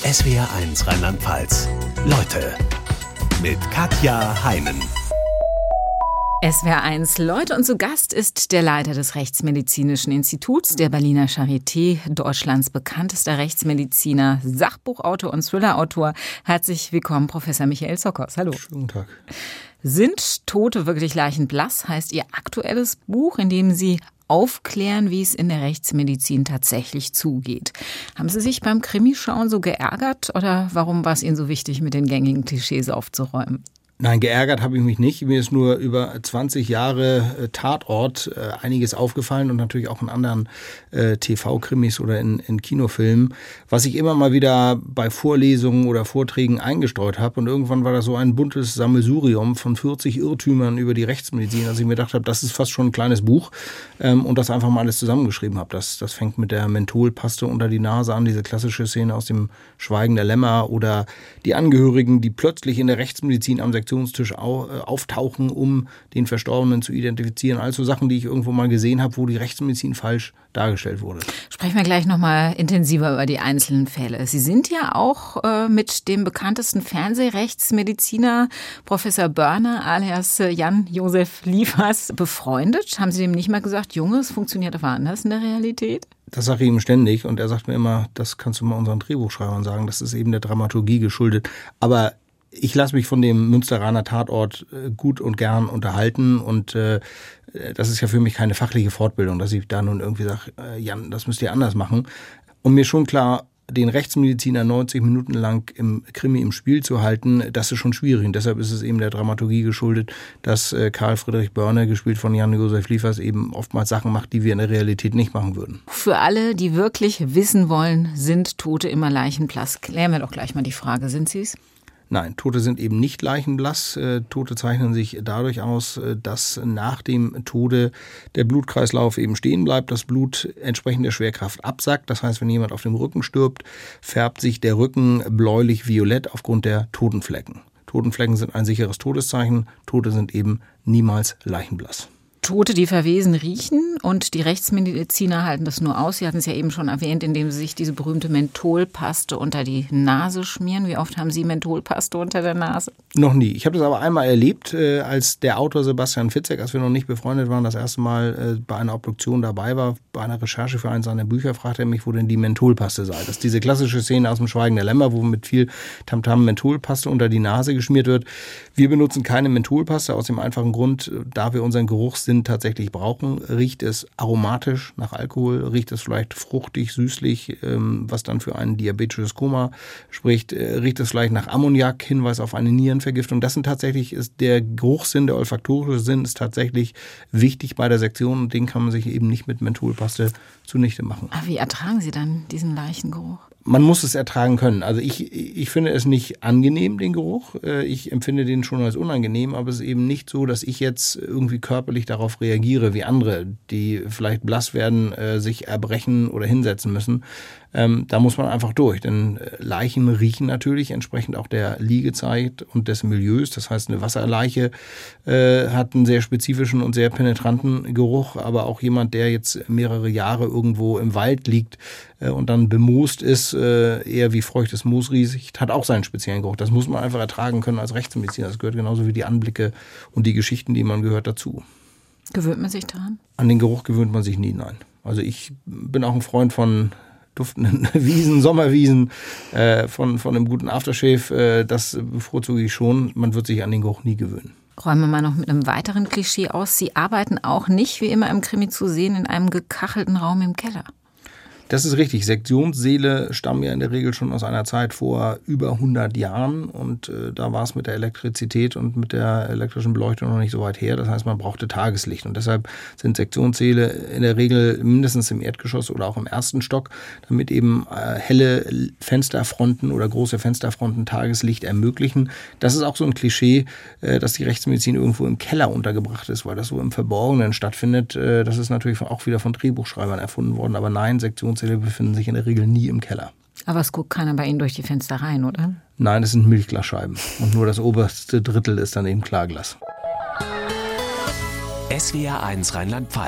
SWR1 Rheinland-Pfalz. Leute mit Katja Heinen. SWR1 Leute, und zu Gast ist der Leiter des Rechtsmedizinischen Instituts der Berliner Charité, Deutschlands bekanntester Rechtsmediziner, Sachbuchautor und Thriller-Autor. Herzlich willkommen, Professor Michael Zockers. Hallo. Schönen Tag. Sind Tote wirklich leichenblass, heißt Ihr aktuelles Buch, in dem Sie aufklären, wie es in der Rechtsmedizin tatsächlich zugeht. Haben Sie sich beim Krimischauen so geärgert oder warum war es Ihnen so wichtig, mit den gängigen Klischees aufzuräumen? Nein, geärgert habe ich mich nicht. Mir ist nur über 20 Jahre Tatort einiges aufgefallen und natürlich auch in anderen TV-Krimis oder in Kinofilmen, was ich immer mal wieder bei Vorlesungen oder Vorträgen eingestreut habe. Und irgendwann war das so ein buntes Sammelsurium von 40 Irrtümern über die Rechtsmedizin, dass ich mir gedacht habe, das ist fast schon ein kleines Buch und das einfach mal alles zusammengeschrieben habe. Das fängt mit der Mentholpaste unter die Nase an, diese klassische Szene aus dem Schweigen der Lämmer oder die Angehörigen, die plötzlich in der Rechtsmedizin am Sektionstisch auftauchen, um den Verstorbenen zu identifizieren. Also Sachen, die ich irgendwo mal gesehen habe, wo die Rechtsmedizin falsch dargestellt wurde. Sprechen wir gleich nochmal intensiver über die einzelnen Fälle. Sie sind ja auch mit dem bekanntesten Fernsehrechtsmediziner Professor Börner alias Jan-Josef Liefers befreundet. Haben Sie dem nicht mal gesagt, Junge, es funktioniert aber anders in der Realität? Das sage ich ihm ständig und er sagt mir immer, das kannst du mal unseren Drehbuchschreibern sagen, das ist eben der Dramaturgie geschuldet. Aber ich lasse mich von dem Münsteraner Tatort gut und gern unterhalten und das ist ja für mich keine fachliche Fortbildung, dass ich da nun irgendwie sage, Jan, das müsst ihr anders machen. Und mir ist schon klar, den Rechtsmediziner 90 Minuten lang im Krimi im Spiel zu halten, das ist schon schwierig. Und deshalb ist es eben der Dramaturgie geschuldet, dass Karl Friedrich Börner, gespielt von Jan-Josef Liefers, eben oftmals Sachen macht, die wir in der Realität nicht machen würden. Für alle, die wirklich wissen wollen, sind Tote immer leichenblass? Klären wir doch gleich mal die Frage, sind sie es? Nein, Tote sind eben nicht leichenblass. Tote zeichnen sich dadurch aus, dass nach dem Tode der Blutkreislauf eben stehen bleibt, das Blut entsprechend der Schwerkraft absackt. Das heißt, wenn jemand auf dem Rücken stirbt, färbt sich der Rücken bläulich-violett aufgrund der Totenflecken. Totenflecken sind ein sicheres Todeszeichen. Tote sind eben niemals leichenblass. Tote, die verwesen, riechen und die Rechtsmediziner halten das nur aus. Sie hatten es ja eben schon erwähnt, indem sie sich diese berühmte Mentholpaste unter die Nase schmieren. Wie oft haben Sie Mentholpaste unter der Nase? Noch nie. Ich habe das aber einmal erlebt, als der Autor Sebastian Fitzek, als wir noch nicht befreundet waren, das erste Mal bei einer Obduktion dabei war, bei einer Recherche für eines seiner Bücher, fragte er mich, wo denn die Mentholpaste sei. Das ist diese klassische Szene aus dem Schweigen der Lämmer, wo mit viel Tamtam Mentholpaste unter die Nase geschmiert wird. Wir benutzen keine Mentholpaste aus dem einfachen Grund, da wir unseren Geruchssinn tatsächlich brauchen, riecht es aromatisch nach Alkohol, riecht es vielleicht fruchtig, süßlich, was dann für ein diabetisches Koma spricht, riecht es vielleicht nach Ammoniak, Hinweis auf eine Nierenvergiftung. Das sind tatsächlich, ist der Geruchssinn, der olfaktorische Sinn ist tatsächlich wichtig bei der Sektion und den kann man sich eben nicht mit Mentholpaste zunichte machen. Aber wie ertragen Sie dann diesen Leichengeruch? Man muss es ertragen können. Also ich finde es nicht angenehm, den Geruch. Ich empfinde den schon als unangenehm, aber es ist eben nicht so, dass ich jetzt irgendwie körperlich darauf reagiere wie andere, die vielleicht blass werden, sich erbrechen oder hinsetzen müssen. Da muss man einfach durch, denn Leichen riechen natürlich entsprechend auch der Liegezeit und des Milieus. Das heißt, eine Wasserleiche hat einen sehr spezifischen und sehr penetranten Geruch, aber auch jemand, der jetzt mehrere Jahre irgendwo im Wald liegt und dann bemoost ist, eher wie feuchtes Moos riecht, hat auch seinen speziellen Geruch. Das muss man einfach ertragen können als Rechtsmediziner. Das gehört genauso wie die Anblicke und die Geschichten, die man gehört, dazu. Gewöhnt man sich daran? An den Geruch gewöhnt man sich nie, nein. Also ich bin auch ein Freund von duftenden Wiesen, Sommerwiesen, von einem guten Aftershave, das bevorzuge ich schon. Man wird sich an den Geruch nie gewöhnen. Räumen wir mal noch mit einem weiteren Klischee aus. Sie arbeiten auch nicht, wie immer im Krimi zu sehen, in einem gekachelten Raum im Keller. Das ist richtig. Sektionssäle stammen ja in der Regel schon aus einer Zeit vor über 100 Jahren und da war es mit der Elektrizität und mit der elektrischen Beleuchtung noch nicht so weit her. Das heißt, man brauchte Tageslicht und deshalb sind Sektionssäle in der Regel mindestens im Erdgeschoss oder auch im ersten Stock, damit eben helle Fensterfronten oder große Fensterfronten Tageslicht ermöglichen. Das ist auch so ein Klischee, dass die Rechtsmedizin irgendwo im Keller untergebracht ist, weil das so im Verborgenen stattfindet. Das ist natürlich auch wieder von Drehbuchschreibern erfunden worden, aber nein, Sektionszähle befinden sich in der Regel nie im Keller. Aber es guckt keiner bei Ihnen durch die Fenster rein, oder? Nein, es sind Milchglasscheiben. Und nur das oberste Drittel ist dann eben Klarglas. SWR1 Rheinland-Pfalz.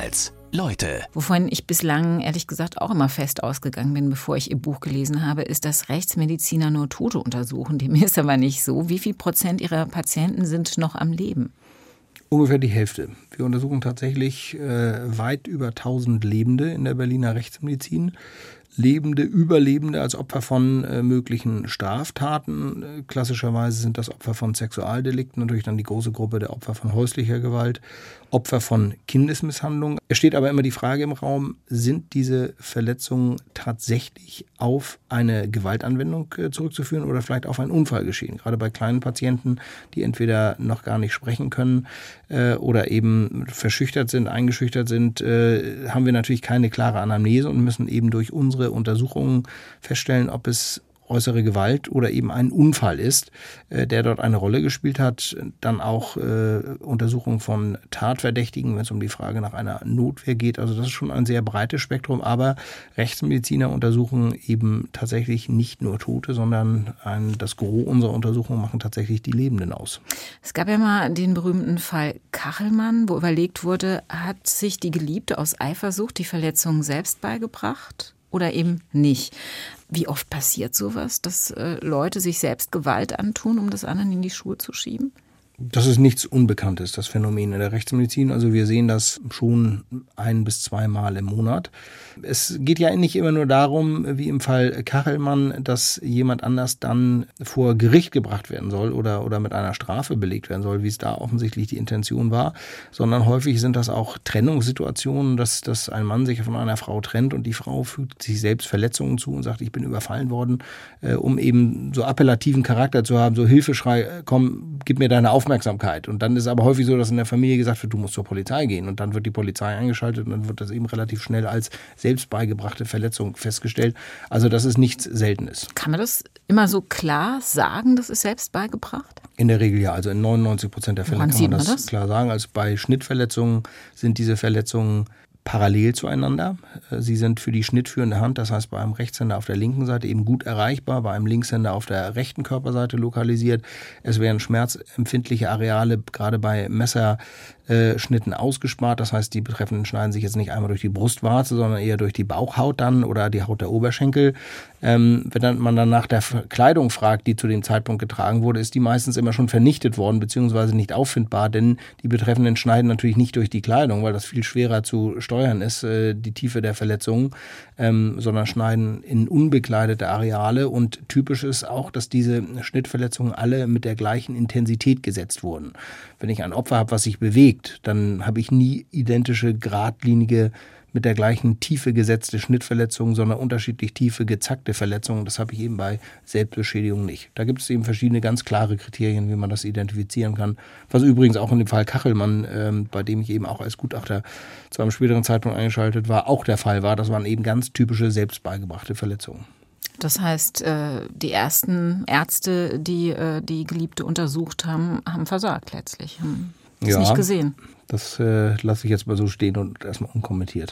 Leute. Wovon ich bislang ehrlich gesagt auch immer fest ausgegangen bin, bevor ich Ihr Buch gelesen habe, ist, dass Rechtsmediziner nur Tote untersuchen. Dem ist aber nicht so. Wie viel Prozent Ihrer Patienten sind noch am Leben? Ungefähr die Hälfte. Wir untersuchen tatsächlich weit über 1000 Lebende in der Berliner Rechtsmedizin. Lebende, Überlebende als Opfer von möglichen Straftaten. Klassischerweise sind das Opfer von Sexualdelikten, natürlich dann die große Gruppe der Opfer von häuslicher Gewalt, Opfer von Kindesmisshandlung. Es steht aber immer die Frage im Raum, sind diese Verletzungen tatsächlich auf eine Gewaltanwendung zurückzuführen oder vielleicht auf einen Unfall geschehen? Gerade bei kleinen Patienten, die entweder noch gar nicht sprechen können oder eben verschüchtert sind, eingeschüchtert sind, haben wir natürlich keine klare Anamnese und müssen eben durch unsere Untersuchungen feststellen, ob es äußere Gewalt oder eben ein Unfall ist, der dort eine Rolle gespielt hat. Dann auch Untersuchungen von Tatverdächtigen, wenn es um die Frage nach einer Notwehr geht. Also das ist schon ein sehr breites Spektrum, aber Rechtsmediziner untersuchen eben tatsächlich nicht nur Tote, sondern das Gros unserer Untersuchungen machen tatsächlich die Lebenden aus. Es gab ja mal den berühmten Fall Kachelmann, wo überlegt wurde, hat sich die Geliebte aus Eifersucht die Verletzung selbst beigebracht oder eben nicht? Wie oft passiert sowas, dass Leute sich selbst Gewalt antun, um das anderen in die Schuhe zu schieben? Das ist nichts Unbekanntes, das Phänomen in der Rechtsmedizin. Also wir sehen das schon 1 bis 2 Mal im Monat. Es geht ja nicht immer nur darum, wie im Fall Kachelmann, dass jemand anders dann vor Gericht gebracht werden soll oder mit einer Strafe belegt werden soll, wie es da offensichtlich die Intention war, sondern häufig sind das auch Trennungssituationen, dass ein Mann sich von einer Frau trennt und die Frau fügt sich selbst Verletzungen zu und sagt, ich bin überfallen worden, um eben so appellativen Charakter zu haben, so Hilfeschrei, komm, gib mir deine Aufmerksamkeit. Und dann ist es aber häufig so, dass in der Familie gesagt wird, du musst zur Polizei gehen. Und dann wird die Polizei eingeschaltet und dann wird das eben relativ schnell als selbst beigebrachte Verletzung festgestellt. Also das ist nichts Seltenes. Kann man das immer so klar sagen, das ist selbst beigebracht? In der Regel ja, also in 99% der Fälle kann man das klar sagen. Also bei Schnittverletzungen sind diese Verletzungen parallel zueinander. Sie sind für die schnittführende Hand, das heißt bei einem Rechtshänder auf der linken Seite eben gut erreichbar, bei einem Linkshänder auf der rechten Körperseite lokalisiert. Es werden schmerzempfindliche Areale gerade bei Messerschnitten ausgespart. Das heißt, die Betreffenden schneiden sich jetzt nicht einmal durch die Brustwarze, sondern eher durch die Bauchhaut dann oder die Haut der Oberschenkel. Wenn man dann nach der Kleidung fragt, die zu dem Zeitpunkt getragen wurde, ist die meistens immer schon vernichtet worden, beziehungsweise nicht auffindbar, denn die Betreffenden schneiden natürlich nicht durch die Kleidung, weil das viel schwerer zu steuern ist, die Tiefe der Verletzungen, sondern schneiden in unbekleidete Areale. Und typisch ist auch, dass diese Schnittverletzungen alle mit der gleichen Intensität gesetzt wurden. Wenn ich ein Opfer habe, was sich bewegt, dann habe ich nie identische, geradlinige, mit der gleichen Tiefe gesetzte Schnittverletzungen, sondern unterschiedlich tiefe, gezackte Verletzungen. Das habe ich eben bei Selbstbeschädigung nicht. Da gibt es eben verschiedene ganz klare Kriterien, wie man das identifizieren kann. Was übrigens auch in dem Fall Kachelmann, bei dem ich eben auch als Gutachter zu einem späteren Zeitpunkt eingeschaltet war, auch der Fall war. Das waren eben ganz typische selbst beigebrachte Verletzungen. Das heißt, die ersten Ärzte, die die Geliebte untersucht haben, haben versagt letztlich, haben das nicht gesehen. Das lasse ich jetzt mal so stehen und erstmal unkommentiert.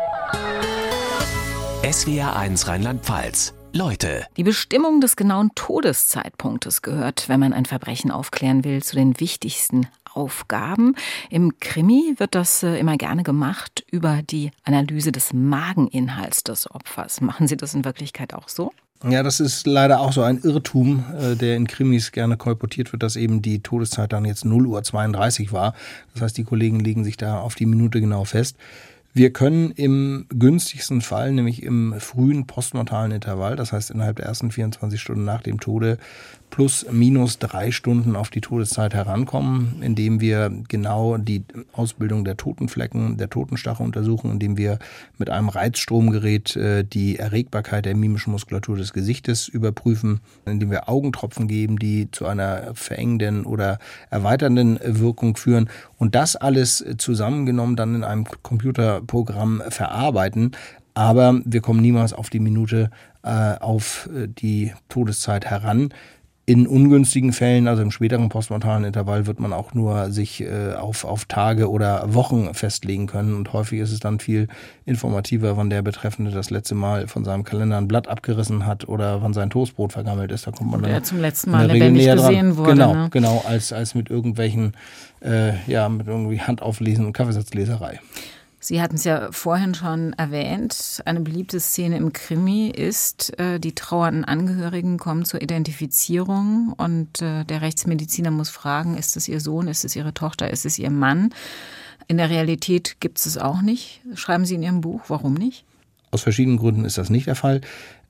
SWR1 Rheinland-Pfalz. Leute. Die Bestimmung des genauen Todeszeitpunktes gehört, wenn man ein Verbrechen aufklären will, zu den wichtigsten Aufgaben. Im Krimi wird das immer gerne gemacht über die Analyse des Mageninhalts des Opfers. Machen Sie das in Wirklichkeit auch so? Ja, das ist leider auch so ein Irrtum, der in Krimis gerne kolportiert wird, dass eben die Todeszeit dann jetzt 0:32 war. Das heißt, die Kollegen legen sich da auf die Minute genau fest. Wir können im günstigsten Fall, nämlich im frühen postmortalen Intervall, das heißt innerhalb der ersten 24 Stunden nach dem Tode, plus minus 3 Stunden auf die Todeszeit herankommen, indem wir genau die Ausbildung der Totenflecken, der Totenstache untersuchen, indem wir mit einem Reizstromgerät die Erregbarkeit der mimischen Muskulatur des Gesichtes überprüfen, indem wir Augentropfen geben, die zu einer verengenden oder erweiternden Wirkung führen und das alles zusammengenommen dann in einem Computerprogramm verarbeiten. Aber wir kommen niemals auf die Minute auf die Todeszeit heran. In ungünstigen Fällen, also im späteren postmortalen Intervall, wird man auch nur sich auf Tage oder Wochen festlegen können. Und häufig ist es dann viel informativer, wann der Betreffende das letzte Mal von seinem Kalender ein Blatt abgerissen hat oder wann sein Toastbrot vergammelt ist. Da kommt man dann zum letzten Mal lebendig gesehen wurde. Genau, als mit irgendwelchen, mit irgendwie Handauflesen und Kaffeesatzleserei. Sie hatten es ja vorhin schon erwähnt, eine beliebte Szene im Krimi ist, die trauernden Angehörigen kommen zur Identifizierung und der Rechtsmediziner muss fragen, ist es Ihr Sohn, ist es Ihre Tochter, ist es Ihr Mann? In der Realität gibt es auch nicht, schreiben Sie in Ihrem Buch. Warum nicht? Aus verschiedenen Gründen ist das nicht der Fall.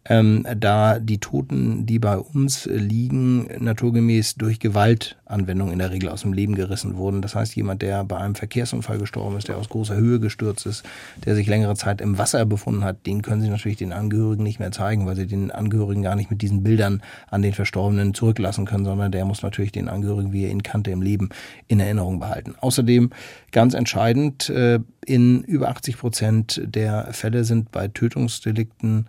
Da die Toten, die bei uns liegen, naturgemäß durch Gewaltanwendung in der Regel aus dem Leben gerissen wurden. Das heißt, jemand, der bei einem Verkehrsunfall gestorben ist, der aus großer Höhe gestürzt ist, der sich längere Zeit im Wasser befunden hat, den können Sie natürlich den Angehörigen nicht mehr zeigen, weil Sie den Angehörigen gar nicht mit diesen Bildern an den Verstorbenen zurücklassen können, sondern der muss natürlich den Angehörigen, wie er ihn kannte im Leben, in Erinnerung behalten. Außerdem, ganz entscheidend, in über 80% der Fälle sind bei Tötungsdelikten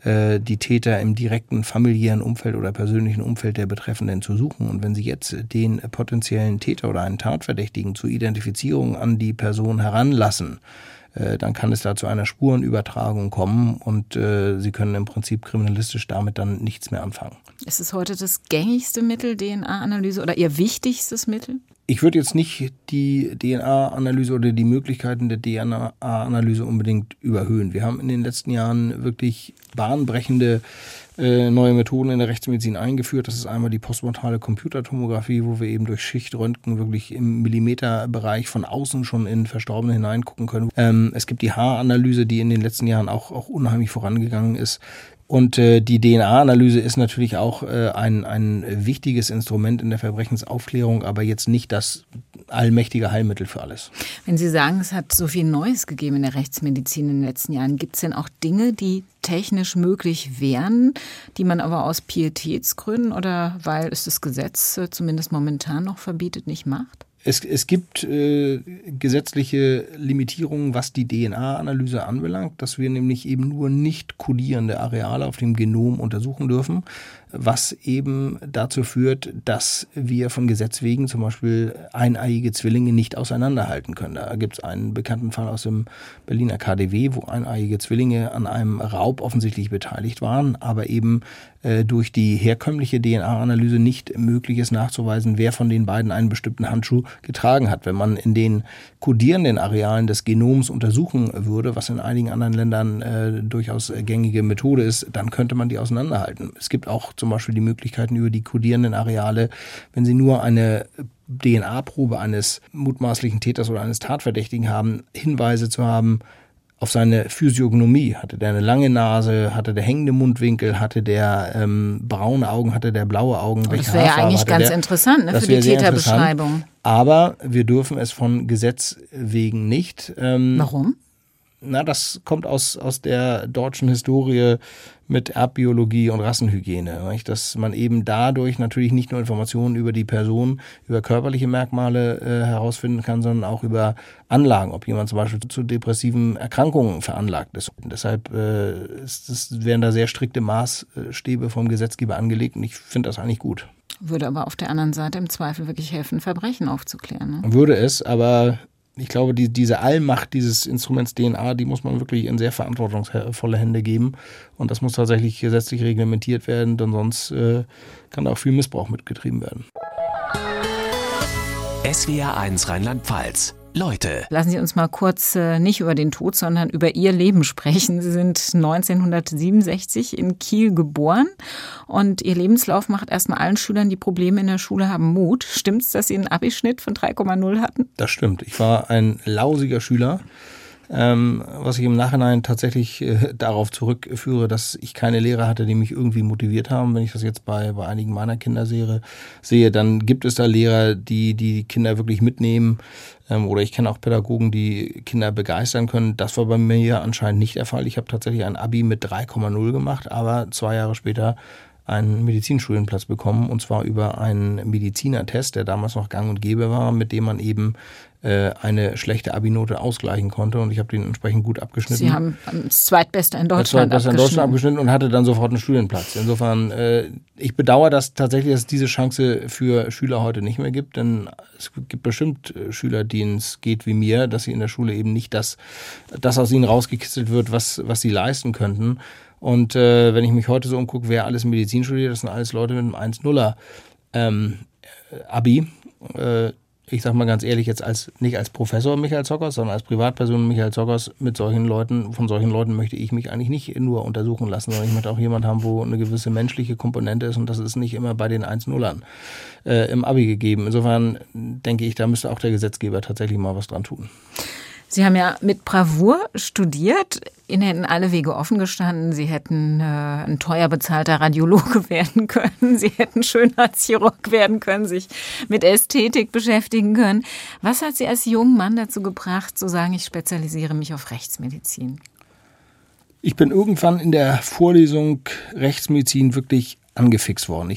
die Täter im direkten familiären Umfeld oder persönlichen Umfeld der Betreffenden zu suchen. Und wenn Sie jetzt den potenziellen Täter oder einen Tatverdächtigen zur Identifizierung an die Person heranlassen, dann kann es da zu einer Spurenübertragung kommen und Sie können im Prinzip kriminalistisch damit dann nichts mehr anfangen. Ist es heute das gängigste Mittel, DNA-Analyse, oder Ihr wichtigstes Mittel? Ich würde jetzt nicht die DNA-Analyse oder die Möglichkeiten der DNA-Analyse unbedingt überhöhen. Wir haben in den letzten Jahren wirklich bahnbrechende neue Methoden in der Rechtsmedizin eingeführt. Das ist einmal die postmortale Computertomographie, wo wir eben durch Schichtröntgen wirklich im Millimeterbereich von außen schon in Verstorbene hineingucken können. Es gibt die Haaranalyse, die in den letzten Jahren auch unheimlich vorangegangen ist. Und die DNA-Analyse ist natürlich auch ein wichtiges Instrument in der Verbrechensaufklärung, aber jetzt nicht das allmächtige Heilmittel für alles. Wenn Sie sagen, es hat so viel Neues gegeben in der Rechtsmedizin in den letzten Jahren, gibt es denn auch Dinge, die technisch möglich wären, die man aber aus Pietätsgründen oder weil es das Gesetz zumindest momentan noch verbietet, nicht macht? Es gibt gesetzliche Limitierungen, was die DNA-Analyse anbelangt, dass wir nämlich eben nur nicht kodierende Areale auf dem Genom untersuchen dürfen, was eben dazu führt, dass wir von Gesetz wegen zum Beispiel eineiige Zwillinge nicht auseinanderhalten können. Da gibt es einen bekannten Fall aus dem Berliner KDW, wo eineiige Zwillinge an einem Raub offensichtlich beteiligt waren, aber eben durch die herkömmliche DNA-Analyse nicht möglich ist nachzuweisen, wer von den beiden einen bestimmten Handschuh getragen hat. Wenn man in den kodierenden Arealen des Genoms untersuchen würde, was in einigen anderen Ländern durchaus gängige Methode ist, dann könnte man die auseinanderhalten. Es gibt auch zum Beispiel die Möglichkeiten über die kodierenden Areale, wenn Sie nur eine DNA-Probe eines mutmaßlichen Täters oder eines Tatverdächtigen haben, Hinweise zu haben auf seine Physiognomie. Hatte der eine lange Nase, hatte der hängende Mundwinkel, hatte der braune Augen, hatte der blaue Augen. Das wäre ja eigentlich ganz interessant, ne, für die Täterbeschreibung. Aber wir dürfen es von Gesetz wegen nicht. Warum? Das kommt aus der deutschen Historie mit Erbbiologie und Rassenhygiene. Dass man eben dadurch natürlich nicht nur Informationen über die Person, über körperliche Merkmale herausfinden kann, sondern auch über Anlagen, ob jemand zum Beispiel zu depressiven Erkrankungen veranlagt ist. Und deshalb werden da sehr strikte Maßstäbe vom Gesetzgeber angelegt und ich finde das eigentlich gut. Würde aber auf der anderen Seite im Zweifel wirklich helfen, Verbrechen aufzuklären. Ne? Würde es, aber ich glaube, diese Allmacht dieses Instruments DNA, die muss man wirklich in sehr verantwortungsvolle Hände geben. Und das muss tatsächlich gesetzlich reglementiert werden, denn sonst kann da auch viel Missbrauch mitgetrieben werden. SWR1 Rheinland-Pfalz. Leute. Lassen Sie uns mal kurz nicht über den Tod, sondern über Ihr Leben sprechen. Sie sind 1967 in Kiel geboren und Ihr Lebenslauf macht erstmal allen Schülern, die Probleme in der Schule haben, Mut. Stimmt's, dass Sie einen Abischnitt von 3,0 hatten? Das stimmt. Ich war ein lausiger Schüler. Was ich im Nachhinein tatsächlich darauf zurückführe, dass ich keine Lehrer hatte, die mich irgendwie motiviert haben. Wenn ich das jetzt bei einigen meiner Kinder sehe, dann gibt es da Lehrer, die Kinder wirklich mitnehmen. Oder ich kenne auch Pädagogen, die Kinder begeistern können. Das war bei mir anscheinend nicht der Fall. Ich habe tatsächlich ein Abi mit 3,0 gemacht, aber 2 Jahre später einen Medizinstudienplatz bekommen, und zwar über einen Medizinertest, der damals noch gang und gäbe war, mit dem man eben eine schlechte Abi-Note ausgleichen konnte, und ich habe den entsprechend gut abgeschnitten. Sie haben das Zweitbeste in Deutschland abgeschnitten und hatte dann sofort einen Studienplatz. Insofern, ich bedauere das tatsächlich, dass es diese Chance für Schüler heute nicht mehr gibt, denn es gibt bestimmt Schüler, denen es geht wie mir, dass sie in der Schule eben nicht das aus ihnen rausgekitzelt wird, was sie leisten könnten. Und wenn ich mich heute so umgucke, wer alles Medizin studiert, das sind alles Leute mit einem 1,0er Abi. ich sag mal ganz ehrlich, jetzt nicht als Professor Michael Zockers, sondern als Privatperson Michael Zockers, von solchen Leuten möchte ich mich eigentlich nicht nur untersuchen lassen, sondern ich möchte auch jemand haben, wo eine gewisse menschliche Komponente ist, und das ist nicht immer bei den 1-0ern im Abi gegeben. Insofern denke ich, da müsste auch der Gesetzgeber tatsächlich mal was dran tun. Sie haben ja mit Bravour studiert. Ihnen hätten alle Wege offen gestanden. Sie hätten ein teuer bezahlter Radiologe werden können. Sie hätten Schönheitschirurg werden können, sich mit Ästhetik beschäftigen können. Was hat Sie als jungen Mann dazu gebracht, zu sagen, ich spezialisiere mich auf Rechtsmedizin? Ich bin irgendwann in der Vorlesung Rechtsmedizin wirklich angefixt worden.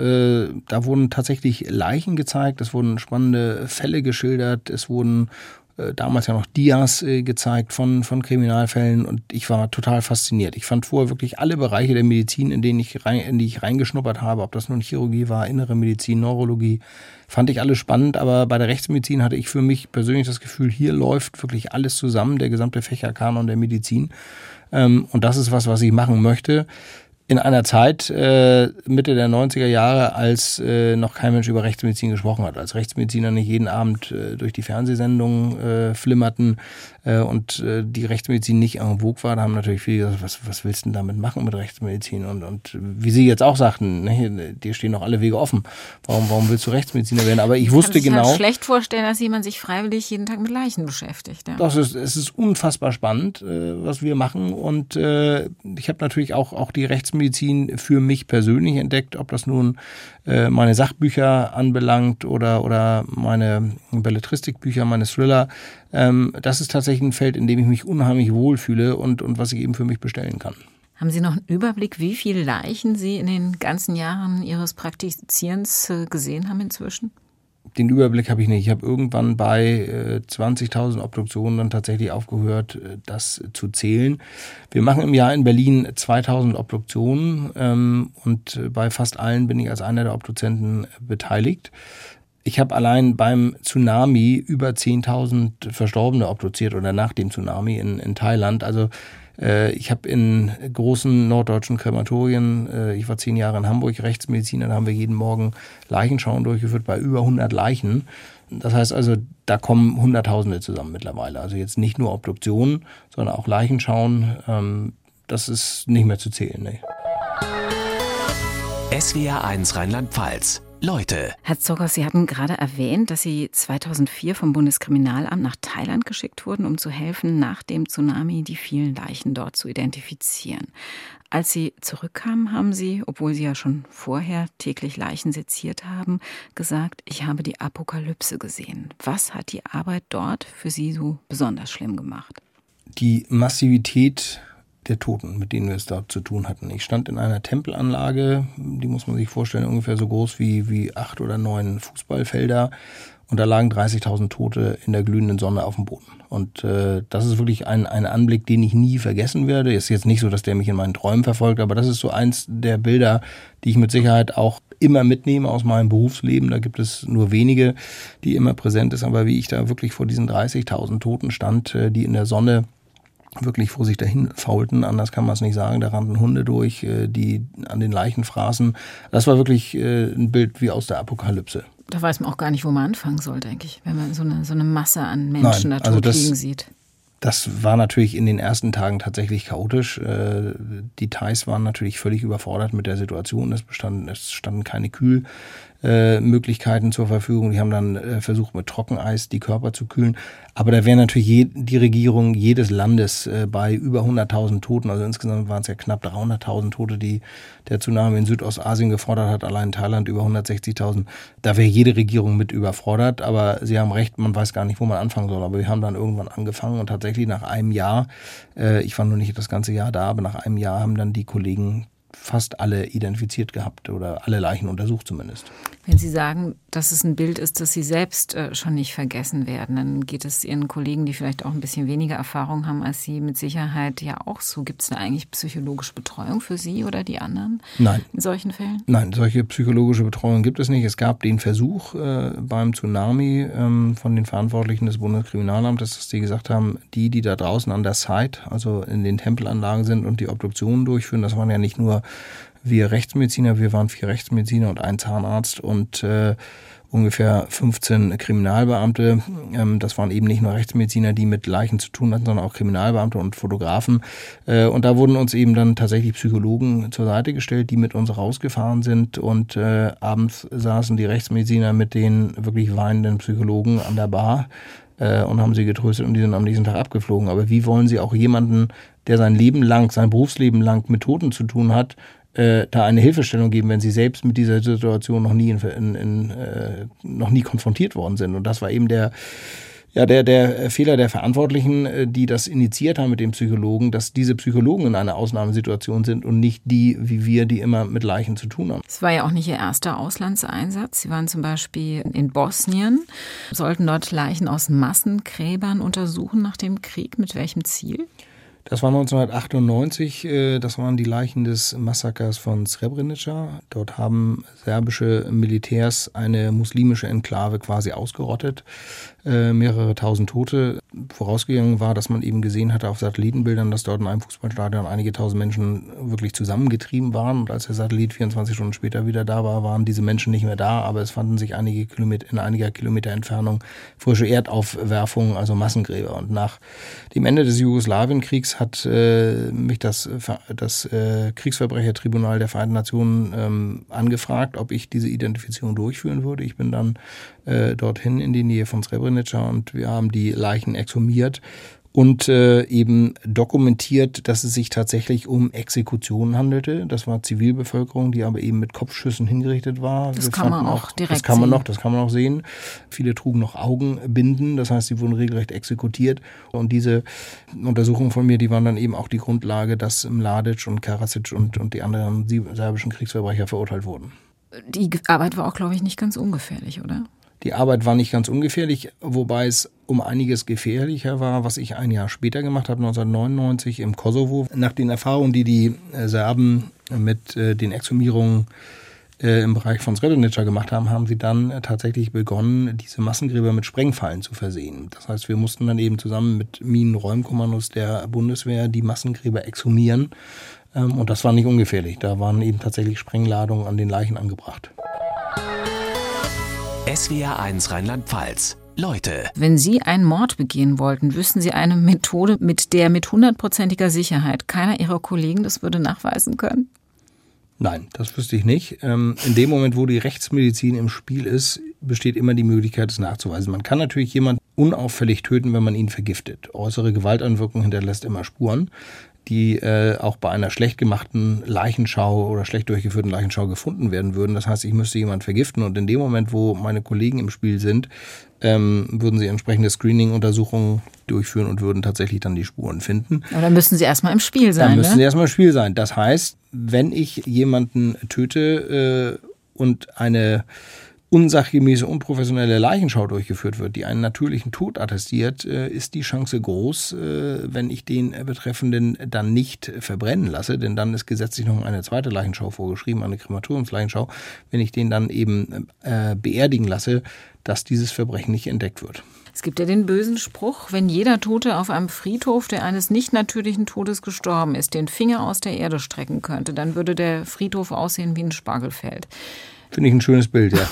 Da wurden tatsächlich Leichen gezeigt, es wurden spannende Fälle geschildert, es wurden damals ja noch Dias gezeigt von Kriminalfällen, und ich war total fasziniert. Ich fand vorher wirklich alle Bereiche der Medizin, in die ich reingeschnuppert habe, ob das nun Chirurgie war, innere Medizin, Neurologie, fand ich alles spannend, aber bei der Rechtsmedizin hatte ich für mich persönlich das Gefühl, hier läuft wirklich alles zusammen, der gesamte Fächerkanon der Medizin, und das ist was ich machen möchte. In einer Zeit, Mitte der 90er Jahre, als noch kein Mensch über Rechtsmedizin gesprochen hat, als Rechtsmediziner nicht jeden Abend durch die Fernsehsendungen flimmerten und die Rechtsmedizin nicht en vogue war, da haben natürlich viele gesagt, was willst du denn damit machen mit Rechtsmedizin? Und wie Sie jetzt auch sagten, ne, dir stehen noch alle Wege offen. Warum willst du Rechtsmediziner werden? Aber ich wusste genau... Ich kann mir schlecht vorstellen, dass jemand sich freiwillig jeden Tag mit Leichen beschäftigt. Ja. Es ist unfassbar spannend, was wir machen, und ich habe natürlich auch die Rechtsmedizin für mich persönlich entdeckt, ob das nun meine Sachbücher anbelangt oder meine Belletristikbücher, meine Thriller. Das ist tatsächlich ein Feld, in dem ich mich unheimlich wohlfühle und was ich eben für mich bestellen kann. Haben Sie noch einen Überblick, wie viele Leichen Sie in den ganzen Jahren Ihres Praktizierens gesehen haben inzwischen? Den Überblick habe ich nicht. Ich habe irgendwann bei 20.000 Obduktionen dann tatsächlich aufgehört, das zu zählen. Wir machen im Jahr in Berlin 2.000 Obduktionen und bei fast allen bin ich als einer der Obduzenten beteiligt. Ich habe allein beim Tsunami über 10.000 Verstorbene obduziert oder nach dem Tsunami in Thailand. Also ich habe in großen norddeutschen Krematorien, ich war 10 Jahre in Hamburg Rechtsmediziner, da haben wir jeden Morgen Leichenschauen durchgeführt bei über 100 Leichen. Das heißt also, da kommen Hunderttausende zusammen mittlerweile. Also jetzt nicht nur Obduktionen, sondern auch Leichenschauen. Das ist nicht mehr zu zählen. Nee. SWR1 Rheinland-Pfalz. Leute. Herr Zockers, Sie hatten gerade erwähnt, dass Sie 2004 vom Bundeskriminalamt nach Thailand geschickt wurden, um zu helfen, nach dem Tsunami die vielen Leichen dort zu identifizieren. Als Sie zurückkamen, haben Sie, obwohl Sie ja schon vorher täglich Leichen seziert haben, gesagt, ich habe die Apokalypse gesehen. Was hat die Arbeit dort für Sie so besonders schlimm gemacht? Die Massivität der Toten, mit denen wir es dort zu tun hatten. Ich stand in einer Tempelanlage, die muss man sich vorstellen, ungefähr so groß wie 8 oder 9 Fußballfelder, und da lagen 30.000 Tote in der glühenden Sonne auf dem Boden. Und das ist wirklich ein Anblick, den ich nie vergessen werde. Ist jetzt nicht so, dass der mich in meinen Träumen verfolgt, aber das ist so eins der Bilder, die ich mit Sicherheit auch immer mitnehme aus meinem Berufsleben. Da gibt es nur wenige, die immer präsent ist, aber wie ich da wirklich vor diesen 30.000 Toten stand, die in der Sonne wirklich vor sich dahin faulten, anders kann man es nicht sagen. Da rannten Hunde durch, die an den Leichen fraßen. Das war wirklich ein Bild wie aus der Apokalypse. Da weiß man auch gar nicht, wo man anfangen soll, denke ich, wenn man so eine Masse an Menschen da tot liegen sieht. Das war natürlich in den ersten Tagen tatsächlich chaotisch. Die Thais waren natürlich völlig überfordert mit der Situation. Es standen keine Kühlmöglichkeiten zur Verfügung. Die haben dann versucht, mit Trockeneis die Körper zu kühlen. Aber da wäre natürlich die Regierung jedes Landes bei über 100.000 Toten, also insgesamt waren es ja knapp 300.000 Tote, die der Tsunami in Südostasien gefordert hat, allein in Thailand über 160.000. Da wäre jede Regierung mit überfordert, aber Sie haben recht, man weiß gar nicht, wo man anfangen soll. Aber wir haben dann irgendwann angefangen und tatsächlich nach einem Jahr, ich war nur nicht das ganze Jahr da, aber nach einem Jahr haben dann die Kollegen fast alle identifiziert gehabt oder alle Leichen untersucht zumindest. Wenn Sie sagen, dass es ein Bild ist, das Sie selbst schon nicht vergessen werden, dann geht es Ihren Kollegen, die vielleicht auch ein bisschen weniger Erfahrung haben als Sie, mit Sicherheit ja auch so. Gibt es da eigentlich psychologische Betreuung für Sie oder die anderen? Nein. In solchen Fällen? Nein, solche psychologische Betreuung gibt es nicht. Es gab den Versuch beim Tsunami von den Verantwortlichen des Bundeskriminalamtes, dass die gesagt haben, die da draußen an der Site, also in den Tempelanlagen sind und die Obduktionen durchführen, das waren ja nicht nur wir Rechtsmediziner, wir waren 4 Rechtsmediziner und ein Zahnarzt und ungefähr 15 Kriminalbeamte. Das waren eben nicht nur Rechtsmediziner, die mit Leichen zu tun hatten, sondern auch Kriminalbeamte und Fotografen. Und da wurden uns eben dann tatsächlich Psychologen zur Seite gestellt, die mit uns rausgefahren sind. Und abends saßen die Rechtsmediziner mit den wirklich weinenden Psychologen an der Bar und haben sie getröstet und die sind am nächsten Tag abgeflogen. Aber wie wollen sie auch jemanden, der sein Berufsleben lang mit Toten zu tun hat, da eine Hilfestellung geben, wenn sie selbst mit dieser Situation noch nie konfrontiert worden sind. Und das war eben der Fehler der Verantwortlichen, die das initiiert haben mit den Psychologen, dass diese Psychologen in einer Ausnahmesituation sind und nicht die, wie wir, die immer mit Leichen zu tun haben. Es war ja auch nicht Ihr erster Auslandseinsatz. Sie waren zum Beispiel in Bosnien, sollten dort Leichen aus Massengräbern untersuchen nach dem Krieg. Mit welchem Ziel? Das war 1998, das waren die Leichen des Massakers von Srebrenica. Dort haben serbische Militärs eine muslimische Enklave quasi ausgerottet, mehrere tausend Tote. Vorausgegangen war, dass man eben gesehen hatte auf Satellitenbildern, dass dort in einem Fußballstadion einige tausend Menschen wirklich zusammengetrieben waren. Und als der Satellit 24 Stunden später wieder da war, waren diese Menschen nicht mehr da, aber es fanden sich in einiger Kilometer Entfernung frische Erdaufwerfungen, also Massengräber. Und nach dem Ende des Jugoslawienkriegs hat mich das Kriegsverbrechertribunal der Vereinten Nationen angefragt, ob ich diese Identifizierung durchführen würde. Ich bin dann dorthin in die Nähe von Srebrenica und wir haben die Leichen exhumiert und eben dokumentiert, dass es sich tatsächlich um Exekutionen handelte. Das war Zivilbevölkerung, die aber eben mit Kopfschüssen hingerichtet war. Das kann man auch direkt sehen. Das kann man auch sehen. Viele trugen noch Augenbinden, das heißt, sie wurden regelrecht exekutiert. Und diese Untersuchungen von mir, die waren dann eben auch die Grundlage, dass Mladic und Karadzic und die anderen serbischen Kriegsverbrecher verurteilt wurden. Die Arbeit war auch, glaube ich, nicht ganz ungefährlich, oder? Die Arbeit war nicht ganz ungefährlich, wobei es um einiges gefährlicher war, was ich ein Jahr später gemacht habe, 1999 im Kosovo. Nach den Erfahrungen, die Serben mit den Exhumierungen im Bereich von Srebrenica gemacht haben, haben sie dann tatsächlich begonnen, diese Massengräber mit Sprengfallen zu versehen. Das heißt, wir mussten dann eben zusammen mit Minenräumkommandos der Bundeswehr die Massengräber exhumieren. Und das war nicht ungefährlich. Da waren eben tatsächlich Sprengladungen an den Leichen angebracht. SWR1 Rheinland-Pfalz. Leute. Wenn Sie einen Mord begehen wollten, wüssten Sie eine Methode, mit der mit 100%iger Sicherheit keiner Ihrer Kollegen das würde nachweisen können? Nein, das wüsste ich nicht. In dem Moment, wo die Rechtsmedizin im Spiel ist, besteht immer die Möglichkeit, es nachzuweisen. Man kann natürlich jemanden unauffällig töten, wenn man ihn vergiftet. Äußere Gewalteinwirkung hinterlässt immer Spuren, die auch bei einer schlecht gemachten Leichenschau oder schlecht durchgeführten Leichenschau gefunden werden würden. Das heißt, ich müsste jemanden vergiften und in dem Moment, wo meine Kollegen im Spiel sind, würden sie entsprechende Screening-Untersuchungen durchführen und würden tatsächlich dann die Spuren finden. Aber dann müssten sie erstmal im Spiel sein, Dann müssten sie erstmal im Spiel sein. Das heißt, wenn ich jemanden töte und eine unsachgemäße, unprofessionelle Leichenschau durchgeführt wird, die einen natürlichen Tod attestiert, ist die Chance groß, wenn ich den Betreffenden dann nicht verbrennen lasse, denn dann ist gesetzlich noch eine zweite Leichenschau vorgeschrieben, eine Krematoriumsleichenschau, wenn ich den dann eben beerdigen lasse, dass dieses Verbrechen nicht entdeckt wird. Es gibt ja den bösen Spruch, wenn jeder Tote auf einem Friedhof, der eines nicht natürlichen Todes gestorben ist, den Finger aus der Erde strecken könnte, dann würde der Friedhof aussehen wie ein Spargelfeld. Finde ich ein schönes Bild, ja.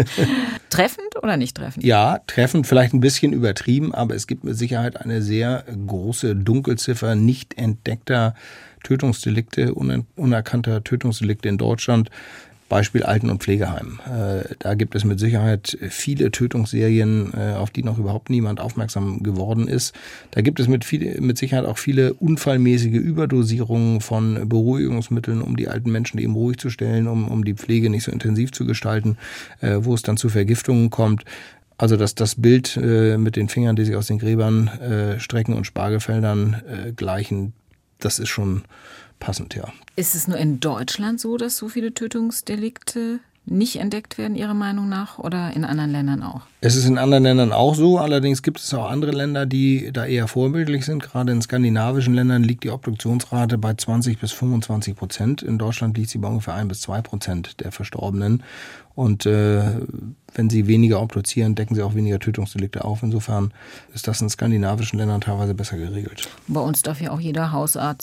Treffend oder nicht treffend? Ja, treffend, vielleicht ein bisschen übertrieben, aber es gibt mit Sicherheit eine sehr große Dunkelziffer nicht entdeckter Tötungsdelikte, unerkannter Tötungsdelikte in Deutschland. Beispiel Alten- und Pflegeheim. Da gibt es mit Sicherheit viele Tötungsserien, auf die noch überhaupt niemand aufmerksam geworden ist. Da gibt es mit Sicherheit auch viele unfallmäßige Überdosierungen von Beruhigungsmitteln, um die alten Menschen eben ruhig zu stellen, um die Pflege nicht so intensiv zu gestalten, wo es dann zu Vergiftungen kommt. Also dass das Bild mit den Fingern, die sich aus den Gräbern strecken und Spargelfeldern gleichen, das ist schon passend, ja. Ist es nur in Deutschland so, dass so viele Tötungsdelikte nicht entdeckt werden, Ihrer Meinung nach, oder in anderen Ländern auch? Es ist in anderen Ländern auch so, allerdings gibt es auch andere Länder, die da eher vorbildlich sind. Gerade in skandinavischen Ländern liegt die Obduktionsrate bei 20-25%. In Deutschland liegt sie bei ungefähr 1-2% der Verstorbenen. Und wenn sie weniger obduzieren, decken sie auch weniger Tötungsdelikte auf. Insofern ist das in skandinavischen Ländern teilweise besser geregelt. Bei uns darf ja auch jeder Hausarzt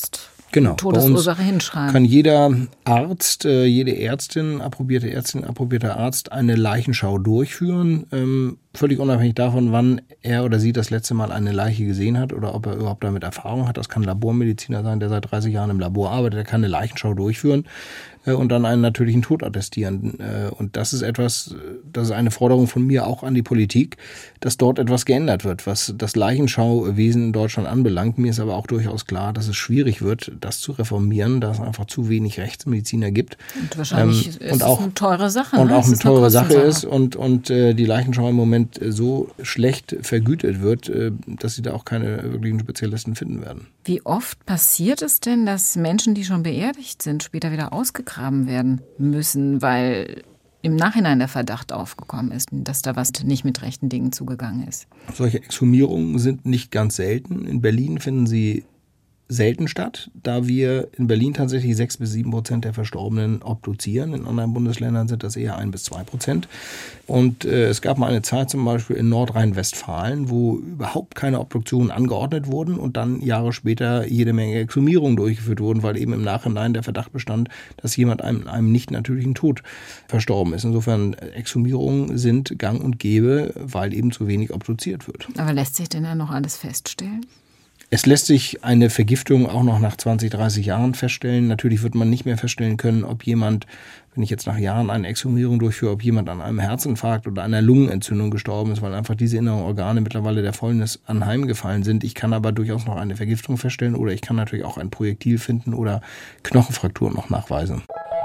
Todesursache hinschreiben. Kann jeder Arzt, jede Ärztin, approbierter Arzt eine Leichenschau durchführen, völlig unabhängig davon, wann er oder sie das letzte Mal eine Leiche gesehen hat oder ob er überhaupt damit Erfahrung hat. Das kann ein Labormediziner sein, der seit 30 Jahren im Labor arbeitet, der kann eine Leichenschau durchführen und dann einen natürlichen Tod attestieren. Und das ist eine Forderung von mir auch an die Politik, dass dort etwas geändert wird, was das Leichenschauwesen in Deutschland anbelangt. Mir ist aber auch durchaus klar, dass es schwierig wird, das zu reformieren, da es einfach zu wenig Rechtsmediziner gibt. Und wahrscheinlich ist es eine teure Sache. Und auch eine teure Sache ist und die Leichenschau im Moment so schlecht vergütet wird, dass sie da auch keine wirklichen Spezialisten finden werden. Wie oft passiert es denn, dass Menschen, die schon beerdigt sind, später wieder ausgegraben werden müssen, weil im Nachhinein der Verdacht aufgekommen ist, dass da was nicht mit rechten Dingen zugegangen ist? Solche Exhumierungen sind nicht ganz selten. In Berlin finden sie selten statt, da wir in Berlin tatsächlich 6-7% der Verstorbenen obduzieren. In anderen Bundesländern sind das eher 1-2%. Und es gab mal eine Zeit zum Beispiel in Nordrhein-Westfalen, wo überhaupt keine Obduktionen angeordnet wurden und dann Jahre später jede Menge Exhumierungen durchgeführt wurden, weil eben im Nachhinein der Verdacht bestand, dass jemand einem nicht natürlichen Tod verstorben ist. Insofern Exhumierungen sind gang und gäbe, weil eben zu wenig obduziert wird. Aber lässt sich denn da noch alles feststellen? Es lässt sich eine Vergiftung auch noch nach 20, 30 Jahren feststellen. Natürlich wird man nicht mehr feststellen können, ob jemand, wenn ich jetzt nach Jahren eine Exhumierung durchführe, ob jemand an einem Herzinfarkt oder einer Lungenentzündung gestorben ist, weil einfach diese inneren Organe mittlerweile der Fäulnis anheimgefallen sind. Ich kann aber durchaus noch eine Vergiftung feststellen oder ich kann natürlich auch ein Projektil finden oder Knochenfrakturen noch nachweisen.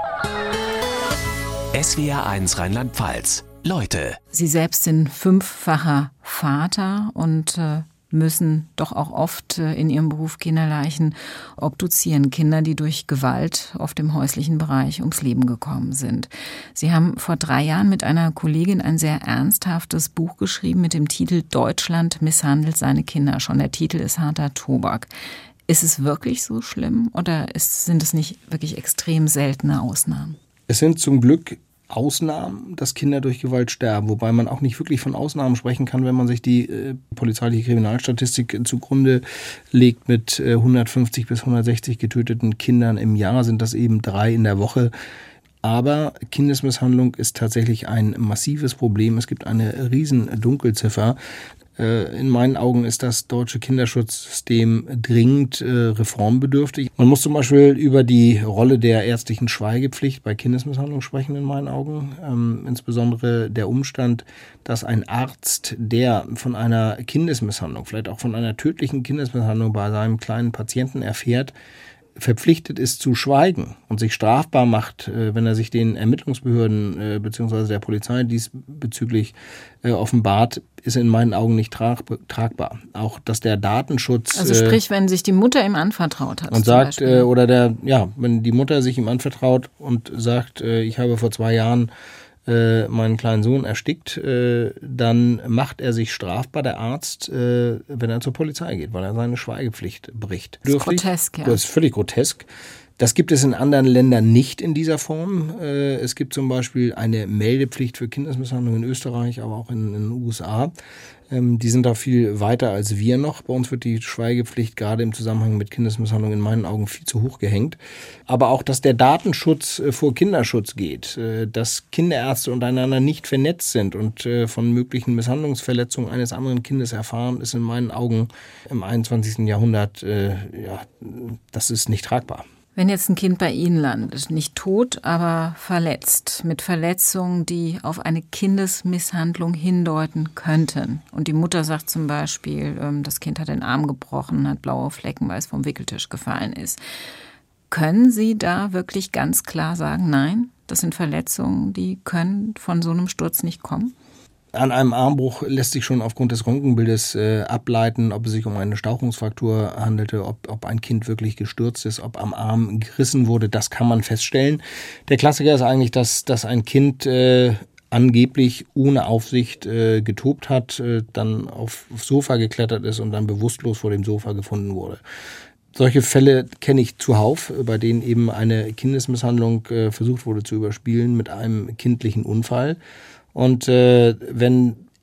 SWR1 Rheinland-Pfalz. Leute. Sie selbst sind 5-facher Vater und müssen doch auch oft in ihrem Beruf Kinderleichen obduzieren. Kinder, die durch Gewalt oft im häuslichen Bereich ums Leben gekommen sind. Sie haben vor 3 Jahren mit einer Kollegin ein sehr ernsthaftes Buch geschrieben mit dem Titel Deutschland misshandelt seine Kinder. Schon der Titel ist harter Tobak. Ist es wirklich so schlimm oder sind es nicht wirklich extrem seltene Ausnahmen? Es sind zum Glück Ausnahmen, dass Kinder durch Gewalt sterben, wobei man auch nicht wirklich von Ausnahmen sprechen kann, wenn man sich die polizeiliche Kriminalstatistik zugrunde legt mit 150 bis 160 getöteten Kindern im Jahr, sind das eben 3 in der Woche. Aber Kindesmisshandlung ist tatsächlich ein massives Problem. Es gibt eine riesen Dunkelziffer. In meinen Augen ist das deutsche Kinderschutzsystem dringend reformbedürftig. Man muss zum Beispiel über die Rolle der ärztlichen Schweigepflicht bei Kindesmisshandlung sprechen, in meinen Augen. Insbesondere der Umstand, dass ein Arzt, der von einer Kindesmisshandlung, vielleicht auch von einer tödlichen Kindesmisshandlung bei seinem kleinen Patienten erfährt, verpflichtet ist zu schweigen und sich strafbar macht, wenn er sich den Ermittlungsbehörden bzw. der Polizei diesbezüglich offenbart, ist in meinen Augen nicht tragbar. Auch, dass der Datenschutz... Also sprich, wenn sich die Mutter ihm anvertraut hat. Und sagt, wenn die Mutter sich ihm anvertraut und sagt, ich habe vor 2 Jahren meinen kleinen Sohn erstickt, dann macht er sich strafbar, der Arzt, wenn er zur Polizei geht, weil er seine Schweigepflicht bricht. Das ist grotesk, ja. Das ist völlig grotesk. Das gibt es in anderen Ländern nicht in dieser Form. Es gibt zum Beispiel eine Meldepflicht für Kindesmisshandlung in Österreich, aber auch in den USA. Die sind da viel weiter als wir noch. Bei uns wird die Schweigepflicht gerade im Zusammenhang mit Kindesmisshandlung in meinen Augen viel zu hoch gehängt. Aber auch, dass der Datenschutz vor Kinderschutz geht, dass Kinderärzte untereinander nicht vernetzt sind und von möglichen Misshandlungsverletzungen eines anderen Kindes erfahren, ist in meinen Augen im 21. Jahrhundert, das ist nicht tragbar. Wenn jetzt ein Kind bei Ihnen landet, nicht tot, aber verletzt, mit Verletzungen, die auf eine Kindesmisshandlung hindeuten könnten. Und die Mutter sagt zum Beispiel, das Kind hat den Arm gebrochen, hat blaue Flecken, weil es vom Wickeltisch gefallen ist. Können Sie da wirklich ganz klar sagen, nein, das sind Verletzungen, die können von so einem Sturz nicht kommen? An einem Armbruch lässt sich schon aufgrund des Röntgenbildes ableiten, ob es sich um eine Stauchungsfraktur handelte, ob ein Kind wirklich gestürzt ist, ob am Arm gerissen wurde. Das kann man feststellen. Der Klassiker ist eigentlich, dass ein Kind angeblich ohne Aufsicht getobt hat, dann aufs Sofa geklettert ist und dann bewusstlos vor dem Sofa gefunden wurde. Solche Fälle kenne ich zuhauf, bei denen eben eine Kindesmisshandlung versucht wurde zu überspielen mit einem kindlichen Unfall. Und wenn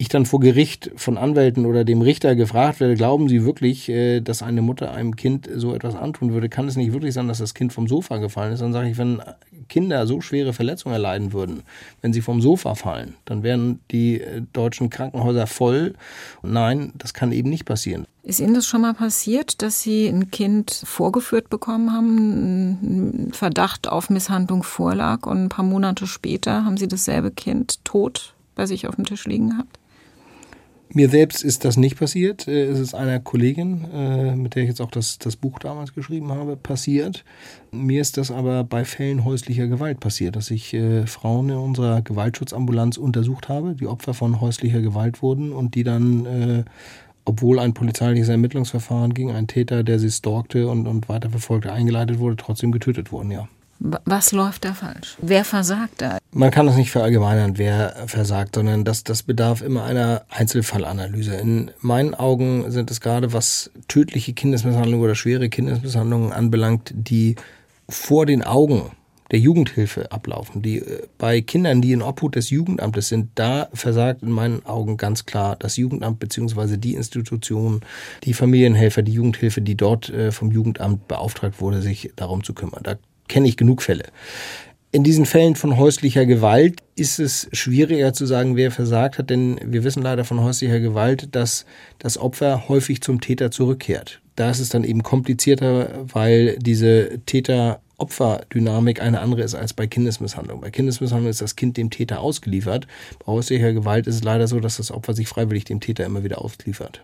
ich dann vor Gericht von Anwälten oder dem Richter gefragt werde, glauben Sie wirklich, dass eine Mutter einem Kind so etwas antun würde? Kann es nicht wirklich sein, dass das Kind vom Sofa gefallen ist? Dann sage ich, wenn Kinder so schwere Verletzungen erleiden würden, wenn sie vom Sofa fallen, dann wären die deutschen Krankenhäuser voll. Nein, das kann eben nicht passieren. Ist Ihnen das schon mal passiert, dass Sie ein Kind vorgeführt bekommen haben, ein Verdacht auf Misshandlung vorlag und ein paar Monate später haben Sie dasselbe Kind tot bei sich auf dem Tisch liegen gehabt? Mir selbst ist das nicht passiert. Es ist einer Kollegin, mit der ich jetzt auch das Buch damals geschrieben habe, passiert. Mir ist das aber bei Fällen häuslicher Gewalt passiert, dass ich Frauen in unserer Gewaltschutzambulanz untersucht habe, die Opfer von häuslicher Gewalt wurden und die dann, obwohl ein polizeiliches Ermittlungsverfahren gegen einen Täter, der sie stalkte und weiterverfolgte, eingeleitet wurde, trotzdem getötet wurden, ja. Was läuft da falsch? Wer versagt da? Man kann das nicht verallgemeinern, wer versagt, sondern das bedarf immer einer Einzelfallanalyse. In meinen Augen sind es gerade, was tödliche Kindesmisshandlungen oder schwere Kindesmisshandlungen anbelangt, die vor den Augen der Jugendhilfe ablaufen, die bei Kindern, die in Obhut des Jugendamtes sind, da versagt in meinen Augen ganz klar das Jugendamt bzw. die Institution, die Familienhelfer, die Jugendhilfe, die dort vom Jugendamt beauftragt wurde, sich darum zu kümmern. Da kenne ich genug Fälle. In diesen Fällen von häuslicher Gewalt ist es schwieriger zu sagen, wer versagt hat, denn wir wissen leider von häuslicher Gewalt, dass das Opfer häufig zum Täter zurückkehrt. Da ist es dann eben komplizierter, weil diese Täter-Opfer-Dynamik eine andere ist als bei Kindesmisshandlung. Bei Kindesmisshandlung ist das Kind dem Täter ausgeliefert. Bei häuslicher Gewalt ist es leider so, dass das Opfer sich freiwillig dem Täter immer wieder ausliefert.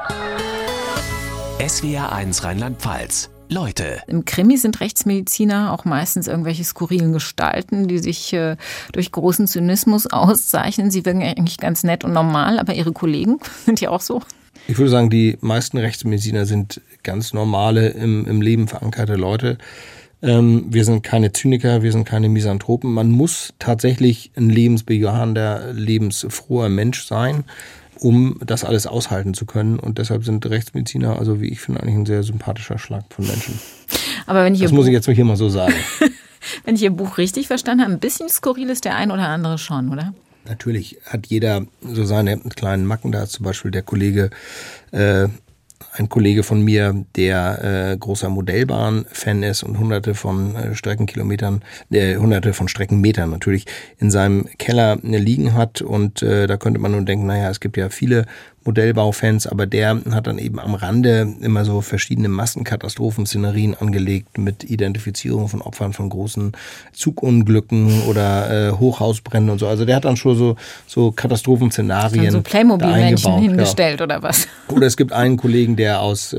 SWR1 Rheinland-Pfalz. Leute. Im Krimi sind Rechtsmediziner auch meistens irgendwelche skurrilen Gestalten, die sich durch großen Zynismus auszeichnen. Sie wirken eigentlich ganz nett und normal, aber Ihre Kollegen sind ja auch so. Ich würde sagen, die meisten Rechtsmediziner sind ganz normale, im Leben verankerte Leute. Wir sind keine Zyniker, wir sind keine Misanthropen. Man muss tatsächlich ein lebensbejahender, lebensfroher Mensch sein, um das alles aushalten zu können. Und deshalb sind Rechtsmediziner, also wie ich finde, eigentlich ein sehr sympathischer Schlag von Menschen. Aber wenn ich das muss ich jetzt hier mal so sagen. Wenn ich Ihr Buch richtig verstanden habe, ein bisschen skurril ist der ein oder andere schon, oder? Natürlich hat jeder so seine kleinen Macken. Da ist zum Beispiel der Kollege, ein Kollege von mir, der großer Modellbahn-Fan ist und hunderte von Streckenkilometern, hunderte von Streckenmetern natürlich in seinem Keller liegen hat. Und da könnte man nun denken, naja, es gibt ja viele Modellbaufans, aber der hat dann eben am Rande immer so verschiedene Massenkatastrophen-Szenerien angelegt mit Identifizierung von Opfern von großen Zugunglücken oder Hochhausbränden und so. Also der hat dann schon so Katastrophenszenarien so Playmobil-Männchen hingestellt, ja. Oder was? Oder es gibt einen Kollegen, der aus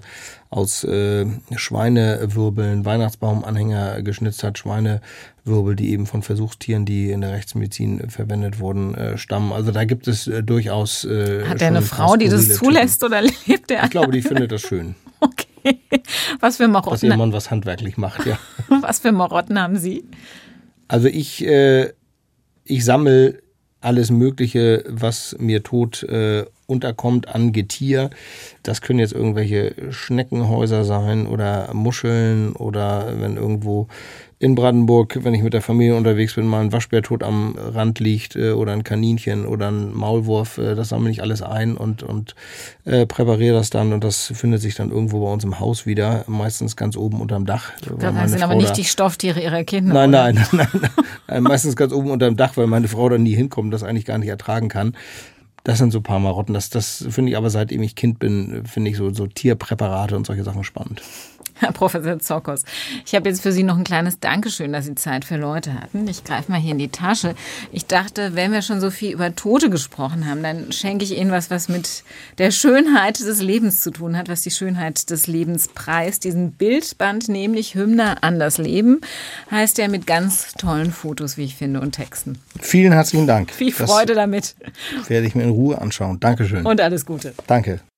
Schweinewirbeln Weihnachtsbaumanhänger geschnitzt hat, Schweinewirbel, die eben von Versuchstieren, die in der Rechtsmedizin verwendet wurden, stammen. Also da gibt es durchaus Hat er eine Frau, die das zulässt, oder lebt er? Ich glaube, die findet das schön. Okay. Was für Marotten? Dass ihr Mann was handwerklich macht, ja. Was für Marotten haben Sie? Also ich sammle alles Mögliche, was mir tot unterkommt an Getier. Das können jetzt irgendwelche Schneckenhäuser sein oder Muscheln oder wenn irgendwo in Brandenburg, wenn ich mit der Familie unterwegs bin, mal ein Waschbär tot am Rand liegt oder ein Kaninchen oder ein Maulwurf, das sammle ich alles ein und präpariere das dann und das findet sich dann irgendwo bei uns im Haus wieder, meistens ganz oben unterm Dach. Das sind aber nicht die Stofftiere Ihrer Kinder, Nein. Meistens ganz oben unterm Dach, weil meine Frau dann nie hinkommt und das eigentlich gar nicht ertragen kann. Das sind so ein paar Marotten. Das finde ich aber, seitdem ich Kind bin, finde ich so Tierpräparate und solche Sachen spannend. Herr Professor Zokos, ich habe jetzt für Sie noch ein kleines Dankeschön, dass Sie Zeit für Leute hatten. Ich greife mal hier in die Tasche. Ich dachte, wenn wir schon so viel über Tote gesprochen haben, dann schenke ich Ihnen was mit der Schönheit des Lebens zu tun hat, was die Schönheit des Lebens preist. Diesen Bildband, nämlich Hymne an das Leben, heißt er, mit ganz tollen Fotos, wie ich finde, und Texten. Vielen herzlichen Dank. Viel Freude damit. Werde ich mir in Ruhe anschauen. Dankeschön. Und alles Gute. Danke.